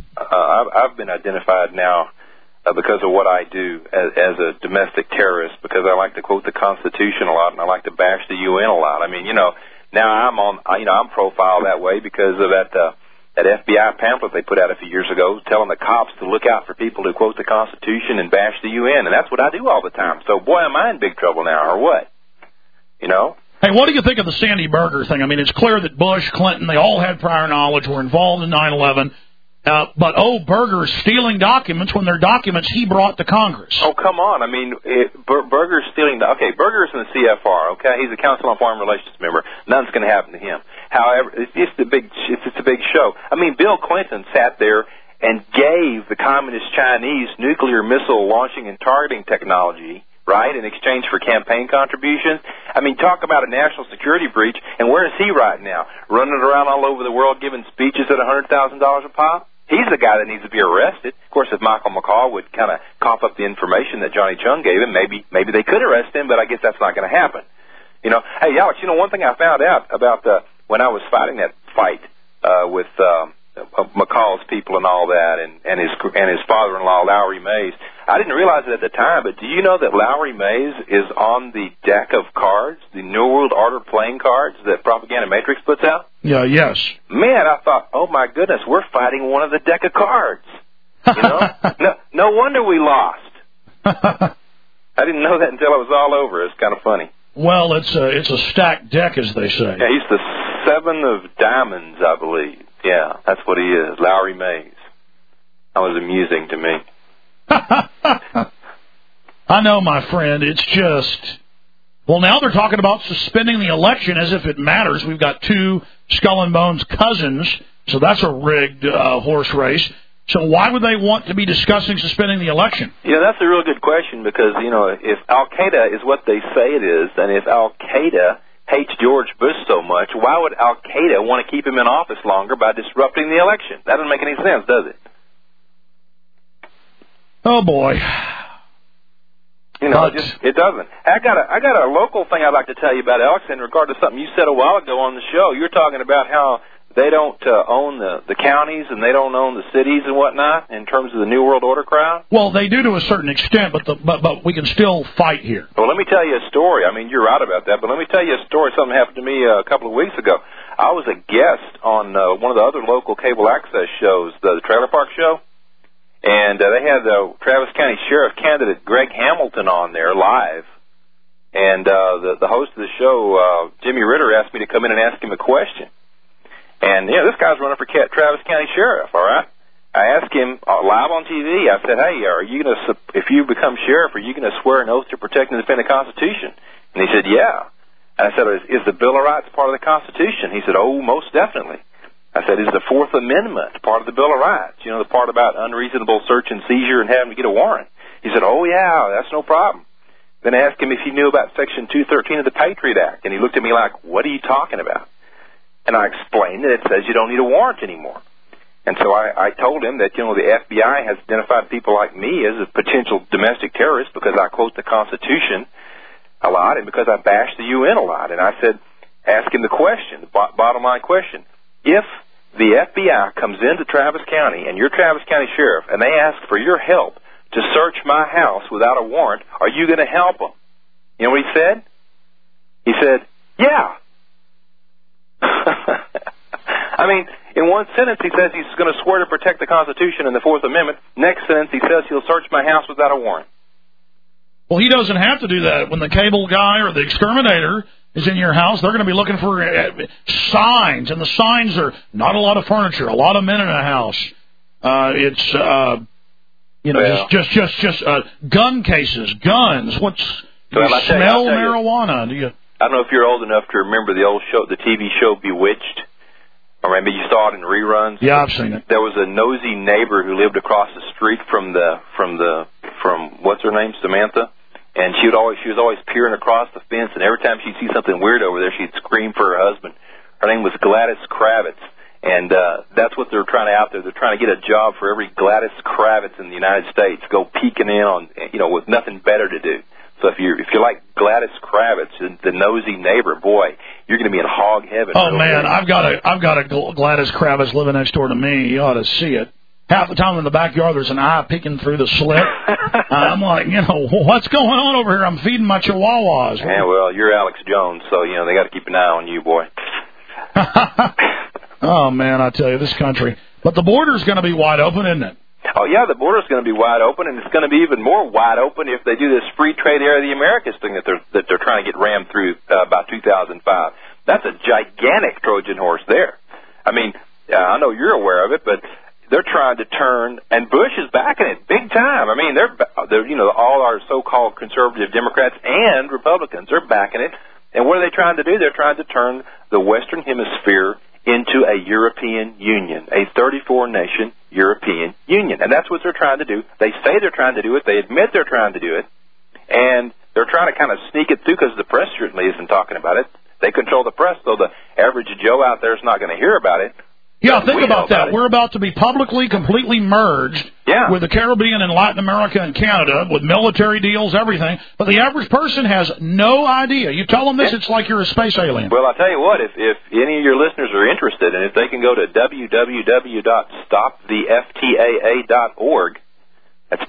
I've been identified now. Because of what I do as a domestic terrorist, because I like to quote the Constitution a lot and I like to bash the UN a lot. I mean, you know, now I'm profiled that way because of that FBI pamphlet they put out a few years ago telling the cops to look out for people who quote the Constitution and bash the UN, and that's what I do all the time. So, boy, am I in big trouble now, or what? You know? Hey, what do you think of the Sandy Berger thing? I mean, it's clear that Bush, Clinton, they all had prior knowledge, were involved in 9/11. But Berger's stealing documents when they're documents he brought to Congress. Oh, come on. I mean, Berger's stealing... Okay, Berger's in the CFR, okay? He's a Council on Foreign Relations member. Nothing's going to happen to him. However, it's a big show. I mean, Bill Clinton sat there and gave the Communist Chinese nuclear missile launching and targeting technology, right, in exchange for campaign contributions. I mean, talk about a national security breach, and where is he right now? Running around all over the world giving speeches at $100,000 a pop? He's the guy that needs to be arrested. Of course, if Michael McCall would kind of cough up the information that Johnny Chung gave him, maybe they could arrest him, but I guess that's not going to happen. You know, hey, Alex, you know, one thing I found out about when I was fighting that fight with McCall's people and all that, and his father-in-law, Lowry Mays, I didn't realize it at the time, but do you know that Lowry Mays is on the deck of cards, the New World Order playing cards that Propaganda Matrix puts out? Yeah, yes. Man, I thought, oh my goodness, we're fighting one of the deck of cards. You know, no wonder we lost. I didn't know that until it was all over. It's kind of funny. Well, it's a stacked deck, as they say. Yeah, he's the 7 of diamonds, I believe. Yeah, that's what he is, Lowry Mays. That was amusing to me. I know, my friend. It's just... Well, now they're talking about suspending the election as if it matters. We've got 2 Skull and Bones cousins, so that's a rigged horse race. So why would they want to be discussing suspending the election? Yeah, that's a real good question because, you know, if Al-Qaeda is what they say it is, and if Al-Qaeda hates George Bush so much, why would Al-Qaeda want to keep him in office longer by disrupting the election? That doesn't make any sense, does it? Oh, boy. You know, it doesn't. I got a local thing I'd like to tell you about, Alex, in regard to something you said a while ago on the show. You were talking about how they don't own the counties and they don't own the cities and whatnot in terms of the New World Order crowd. Well, they do to a certain extent, but we can still fight here. Well, let me tell you a story. I mean, you're right about that, but let me tell you a story. Something happened to me a couple of weeks ago. I was a guest on one of the other local cable access shows, the Trailer Park Show. And they had the Travis County Sheriff candidate Greg Hamilton on there live. And the host of the show, Jimmy Ritter, asked me to come in and ask him a question. And, you know, this guy's running for Travis County Sheriff, all right? I asked him live on TV, I said, hey, are you going to, if you become sheriff, are you going to swear an oath to protect and defend the Constitution? And he said, yeah. And I said, is the Bill of Rights part of the Constitution? He said, oh, most definitely. I said, is the Fourth Amendment part of the Bill of Rights? You know, the part about unreasonable search and seizure and having to get a warrant. He said, oh, yeah, that's no problem. Then I asked him if he knew about Section 213 of the Patriot Act, and he looked at me like, what are you talking about? And I explained that it says you don't need a warrant anymore. And so I told him that, you know, the FBI has identified people like me as a potential domestic terrorist because I quote the Constitution a lot and because I bash the UN a lot. And I said, ask him the question, the bottom line question. If the FBI comes into Travis County and you're Travis County Sheriff and they ask for your help to search my house without a warrant, are you going to help them? You know what he said? He said, yeah. I mean, in one sentence he says he's going to swear to protect the Constitution and the Fourth Amendment. Next sentence he says he'll search my house without a warrant. Well, he doesn't have to do that. When the cable guy or the exterminator is in your house, they're going to be looking for signs, and the signs are not a lot of furniture, a lot of men in a house. It's just gun cases, guns. What's smell marijuana? Do you? I don't know if you're old enough to remember the old show, the TV show Bewitched. Or maybe you saw it in reruns. Yeah, I've seen it. There was a nosy neighbor who lived across the street from what's her name, Samantha, and she was always peering across the fence, and every time she'd see something weird over there, she'd scream for her husband. Her name was Gladys Kravitz. And that's what they're trying to out there. They're trying to get a job for every Gladys Kravitz in the United States. Go peeking in on, with nothing better to do. So if you like Gladys Kravitz, the nosy neighbor, boy, you're going to be in hog heaven. Oh man, I've got a Gladys Kravitz living next door to me. You ought to see it. Half the time in the backyard, there's an eye peeking through the slit. I'm like, what's going on over here? I'm feeding my chihuahuas. Yeah, well, you're Alex Jones, so they got to keep an eye on you, boy. Oh, man, I tell you, this country. But the border's going to be wide open, isn't it? Oh, yeah, the border's going to be wide open, and it's going to be even more wide open if they do this free trade area of the Americas thing that they're trying to get rammed through by 2005. That's a gigantic Trojan horse there. I mean, I know you're aware of it, but they're trying to turn, and Bush is backing it big time. I mean, they're all our so-called conservative Democrats and Republicans are backing it. And what are they trying to do? They're trying to turn the Western Hemisphere into a European Union, a 34-nation European Union. And that's what they're trying to do. They say they're trying to do it. They admit they're trying to do it. And they're trying to kind of sneak it through because the press certainly isn't talking about it. They control the press, though the average Joe out there is not going to hear about it. Yeah, think about that. We're about to be publicly, completely merged with the Caribbean and Latin America and Canada with military deals, everything. But the average person has no idea. You tell them this, it's like you're a space alien. Well, I'll tell you what, if any of your listeners are interested, and if they can go to www.stoptheftaa.org, that's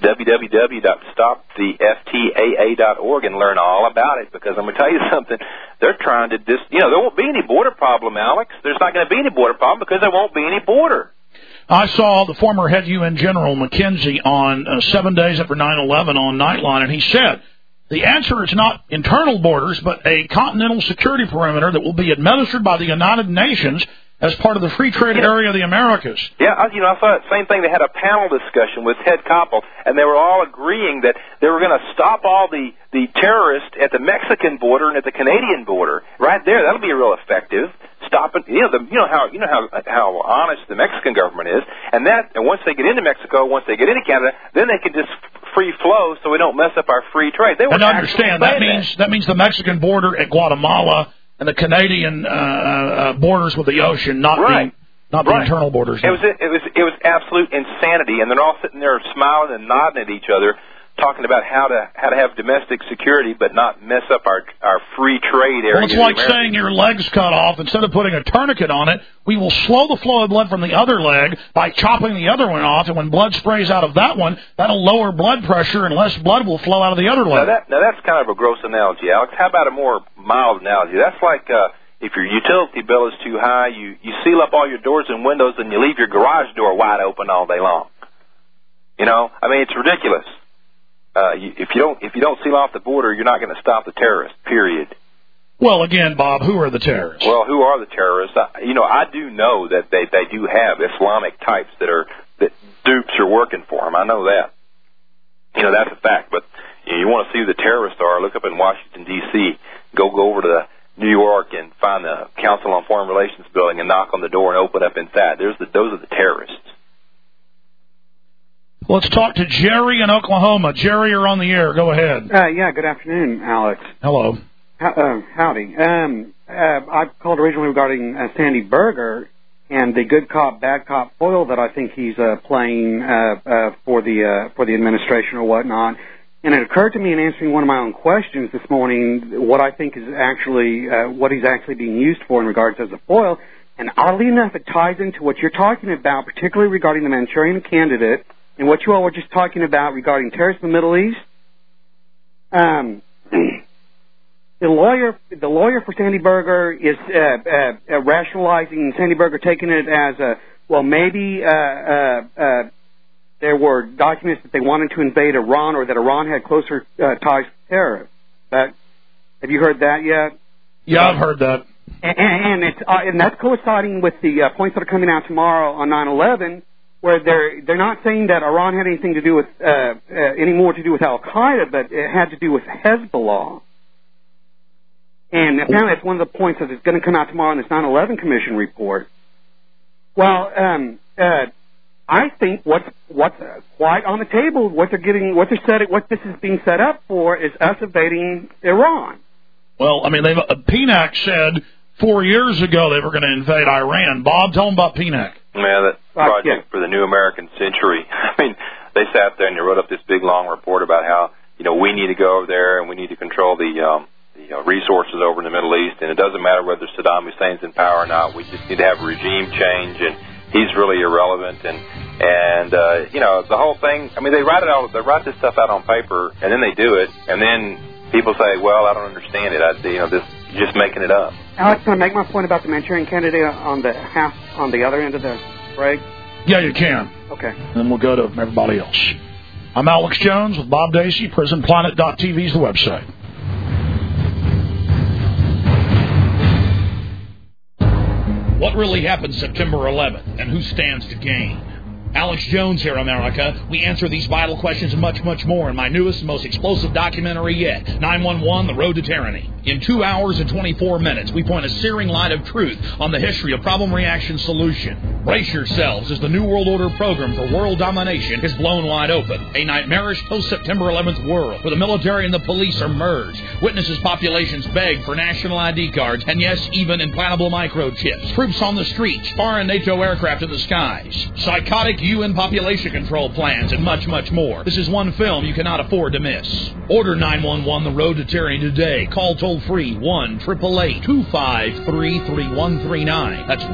www.stoptheftaa.org, and learn all about it, because I'm going to tell you something. They're trying to there won't be any border problem, Alex. There's not going to be any border problem because there won't be any border. I saw the former head UN General McKenzie on 7 days after 9/11 on Nightline, and he said the answer is not internal borders, but a continental security perimeter that will be administered by the United Nations as part of the free trade area of the Americas. Yeah, I saw that same thing. They had a panel discussion with Ted Koppel, and they were all agreeing that they were going to stop all the terrorists at the Mexican border and at the Canadian border. Right there, that'll be real effective. Stopping, how honest the Mexican government is, and once they get into Mexico, once they get into Canada, then they can just free flow, so we don't mess up our free trade. They and understand that means the Mexican border at Guatemala and the Canadian borders with the ocean, not the internal borders. It was absolute insanity, and they're all sitting there smiling and nodding at each other, talking about how to have domestic security but not mess up our free trade area. Well, it's like saying your leg's cut off. Instead of putting a tourniquet on it, we will slow the flow of blood from the other leg by chopping the other one off, and when blood sprays out of that one, that'll lower blood pressure and less blood will flow out of the other leg. Now that's kind of a gross analogy, Alex. How about a more mild analogy? That's like if your utility bill is too high, you seal up all your doors and windows and you leave your garage door wide open all day long. I mean, it's ridiculous. If you don't seal off the border, you're not going to stop the terrorists. Period. Well, again, Bob, who are the terrorists? Well, who are the terrorists? I do know that they do have Islamic types that dupes are working for them. I know that. That's a fact. But you want to see who the terrorists are? Look up in Washington D.C. Go over to New York and find the Council on Foreign Relations building and knock on the door and open up inside. Those are the terrorists. Let's talk to Jerry in Oklahoma. Jerry, you're on the air. Go ahead. Yeah, good afternoon, Alex. Hello. Howdy. I called originally regarding Sandy Berger and the good cop, bad cop foil that I think he's playing for the administration or whatnot. And it occurred to me in answering one of my own questions this morning what I think is actually what he's actually being used for in regards as a foil. And oddly enough, it ties into what you're talking about, particularly regarding the Manchurian Candidate. And what you all were just talking about regarding terrorists in the Middle East, the lawyer for Sandy Berger is rationalizing Sandy Berger, taking it as maybe there were documents that they wanted to invade Iran or that Iran had closer ties to terrorists. Have you heard that yet? Yeah, I've heard that. And that's coinciding with the points that are coming out tomorrow on 9/11. Where they're not saying that Iran had anything to do with any more to do with Al Qaeda, but it had to do with Hezbollah. And apparently it's one of the points that is going to come out tomorrow in this 9/11 Commission report. Well, I think what's quite on the table, what this is being set up for, is us invading Iran. Well, I mean, PNAC said 4 years ago they were going to invade Iran. Bob, tell them about PNAC. Yeah, that project for the New American Century. I mean, they sat there and they wrote up this big long report about how we need to go over there and we need to control the resources over in the Middle East, and it doesn't matter whether Saddam Hussein's in power or not. We just need to have a regime change, and he's really irrelevant. And the whole thing. I mean, they write this stuff out on paper, and then they do it, and then people say, "Well, I don't understand it. You're just making it up." Alex, can I make my point about the Manchurian Candidate on the other end of the break? Yeah, you can. Okay. And then we'll go to everybody else. I'm Alex Jones with Bob Dacey. PrisonPlanet.tv is the website. What really happened September 11th, and who stands to gain? Alex Jones here, America. We answer these vital questions and much, much more in my newest and most explosive documentary yet, 911, The Road to Tyranny. In 2 hours and 24 minutes, we point a searing light of truth on the history of problem, reaction, solution. Brace yourselves as the New World Order program for world domination is blown wide open. A nightmarish post-September 11th world where the military and the police are merged. Witnesses populations beg for national ID cards and, yes, even implantable microchips. Troops on the streets, foreign NATO aircraft in the skies. Psychotic UN population control plans, and much, much more. This is one film you cannot afford to miss. Order 911 The Road to Tyranny today. Call toll-free 1-888-253-3139. That's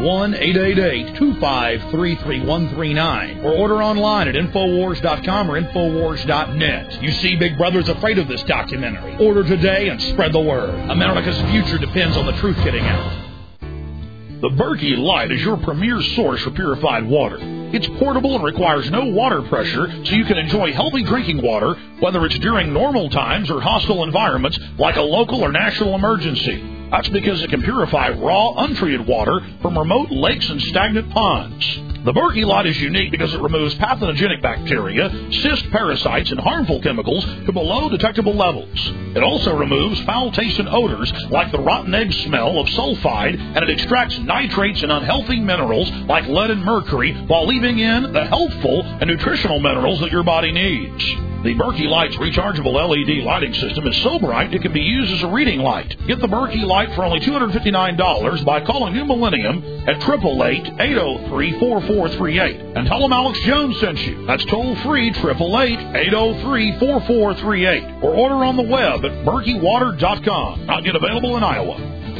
1-888-253-3139. Or order online at Infowars.com or Infowars.net. You see, Big Brother's afraid of this documentary. Order today and spread the word. America's future depends on the truth getting out. The Berkey Light is your premier source for purified water. It's portable and requires no water pressure, so you can enjoy healthy drinking water, whether it's during normal times or hostile environments like a local or national emergency. That's because it can purify raw, untreated water from remote lakes and stagnant ponds. The Berkey Light is unique because it removes pathogenic bacteria, cyst parasites, and harmful chemicals to below detectable levels. It also removes foul taste and odors like the rotten egg smell of sulfide, and it extracts nitrates and unhealthy minerals like lead and mercury while leaving in the healthful and nutritional minerals that your body needs. The Berkey Light's rechargeable LED lighting system is so bright it can be used as a reading light. Get the Berkey Light for only $259 by calling New Millennium at 888-803-4438 and tell them Alex Jones sent you. That's toll-free 888-803-4438 or order on the web at BerkeyWater.com. Not yet available in Iowa.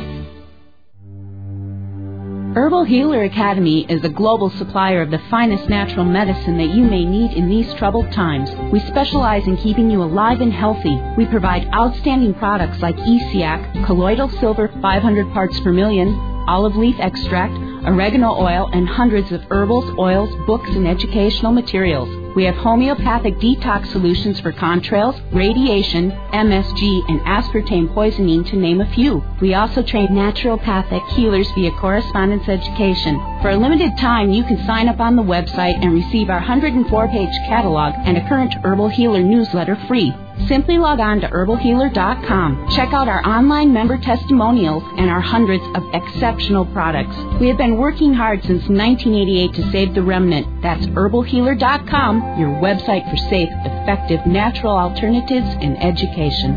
Herbal Healer Academy is a global supplier of the finest natural medicine that you may need in these troubled times. We specialize in keeping you alive and healthy. We provide outstanding products like ESIAC, colloidal silver 500 parts per million, olive leaf extract, oregano oil, and hundreds of herbals, oils, books, and educational materials. We have homeopathic detox solutions for contrails, radiation, MSG, and aspartame poisoning, to name a few. We also train naturopathic healers via correspondence education. For a limited time, you can sign up on the website and receive our 104-page catalog and a current Herbal Healer newsletter free. Simply log on to herbalhealer.com. Check out our online member testimonials and our hundreds of exceptional products. We have been working hard since 1988 to save the remnant. That's herbalhealer.com, your website for safe, effective, natural alternatives in education.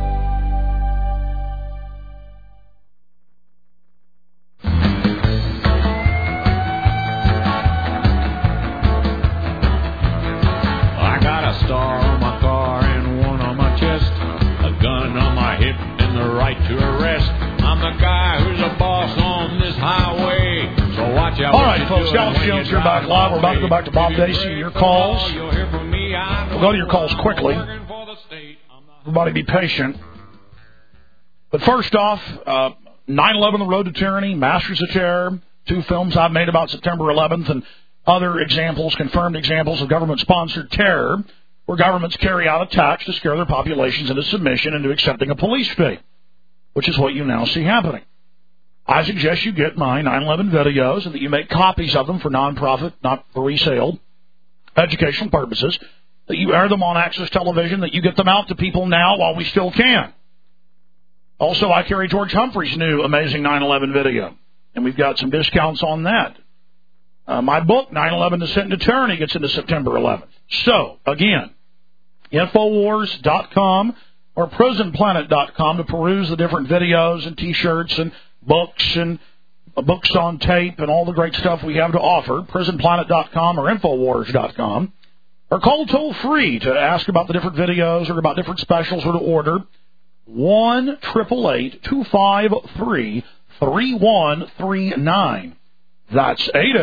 All right, folks, Alex Jones here back live. We're about to go back to Bob Dacey. Your calls. We'll go to your calls quickly. Everybody be patient. But first off, 9/11, The Road to Tyranny, Masters of Terror, 2 films I've made about September 11th, and other examples, confirmed examples of government-sponsored terror, where governments carry out attacks to scare their populations into submission and to accepting a police state, which is what you now see happening. I suggest you get my 9/11 videos and that you make copies of them for nonprofit, not for resale, educational purposes, that you air them on Access Television, that you get them out to people now while we still can. Also, I carry George Humphrey's new amazing 9/11 video, and we've got some discounts on that. My book, 9/11 Descent into Tyranny, gets into September 11th. So, again, Infowars.com or PrisonPlanet.com to peruse the different videos and T-shirts and books on tape and all the great stuff we have to offer. PrisonPlanet.com or Infowars.com. Or call toll-free to ask about the different videos or about different specials or to order. 1-888-253-3139. That's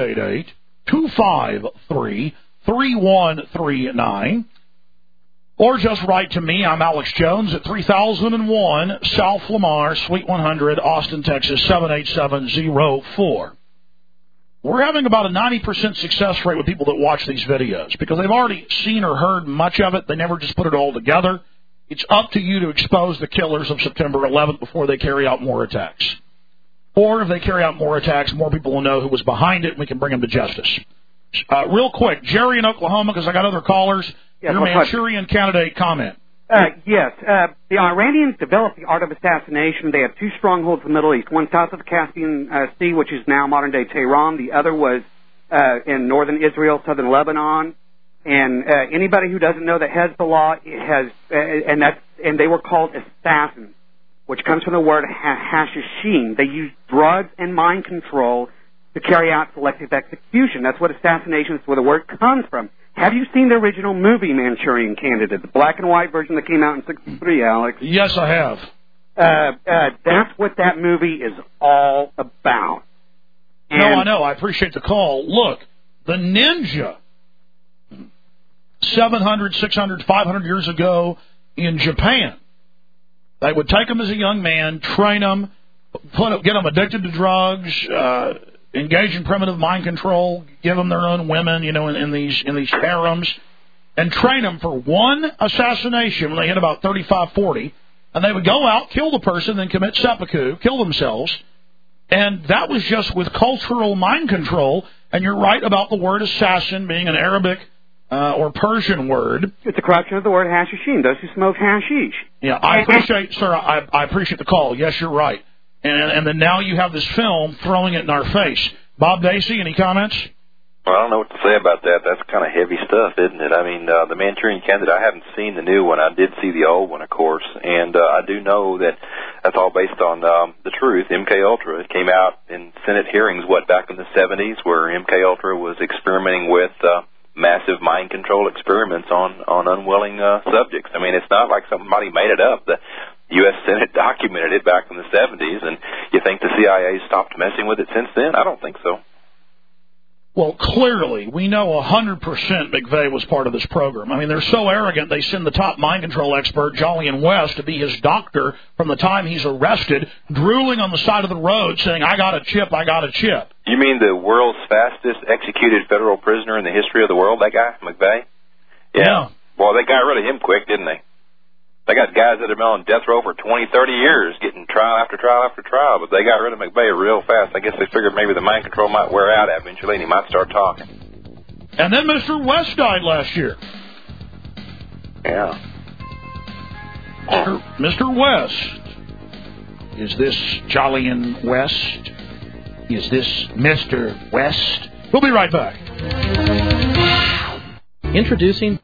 888-253-3139. Or just write to me. I'm Alex Jones at 3001 South Lamar, Suite 100, Austin, Texas, 78704. We're having about a 90% success rate with people that watch these videos because they've already seen or heard much of it. They never just put it all together. It's up to you to expose the killers of September 11th before they carry out more attacks. Or if they carry out more attacks, more people will know who was behind it, and we can bring them to justice. Real quick, Jerry in Oklahoma, because I got other callers. Yes, your Manchurian candidate comment. Yes. The Iranians developed the art of assassination. They have two strongholds in the Middle East, one south of the Caspian Sea, which is now modern-day Tehran. The other was in northern Israel, southern Lebanon. And anybody who doesn't know that Hezbollah has, and they were called assassins, which comes from the word hashishim. They use drugs and mind control to carry out selective execution. That's what assassination is, where the word comes from. Have you seen the original movie Manchurian Candidate, the black and white version that came out in '63, Alex? Yes, I have. That's what that movie is all about. And no, I know. I appreciate the call. Look, the ninja, 700, 600, 500 years ago in Japan, they would take them as a young man, train them, get them addicted to drugs, engage in primitive mind control, give them their own women, in these harems, and train them for one assassination when they hit about 35, 40, and they would go out, kill the person, then commit seppuku, kill themselves, and that was just with cultural mind control. And you're right about the word assassin being an Arabic or Persian word. It's a corruption of the word hashishim, those who smoke hashish. Yeah, I appreciate, sir, I appreciate the call. Yes, you're right. And then now you have this film throwing it in our face. Bob Dacey, any comments? Well, I don't know what to say about that. That's kind of heavy stuff, isn't it? I mean, the Manchurian Candidate, I haven't seen the new one. I did see the old one, of course, and I do know that that's all based on the truth. MKUltra, it came out in Senate hearings, back in the 70s, where MKUltra was experimenting with massive mind control experiments on unwilling subjects. I mean, it's not like somebody made it up. The U.S. Senate documented it back in the 70s, and you think the CIA stopped messing with it since then? I don't think so. Well, clearly, we know 100% McVeigh was part of this program. I mean, they're so arrogant, they send the top mind control expert, Jolyon West, to be his doctor from the time he's arrested, drooling on the side of the road, saying, I got a chip, I got a chip. You mean the world's fastest executed federal prisoner in the history of the world, that guy, McVeigh? Yeah. Well, they got rid of him quick, didn't they? They got guys that have been on death row for 20, 30 years, getting trial after trial after trial, but they got rid of McVeigh real fast. I guess they figured maybe the mind control might wear out eventually, and he might start talking. And then Mr. West died last year. Yeah. Mr. West. Is this Jolyon West? Is this Mr. West? We'll be right back. Introducing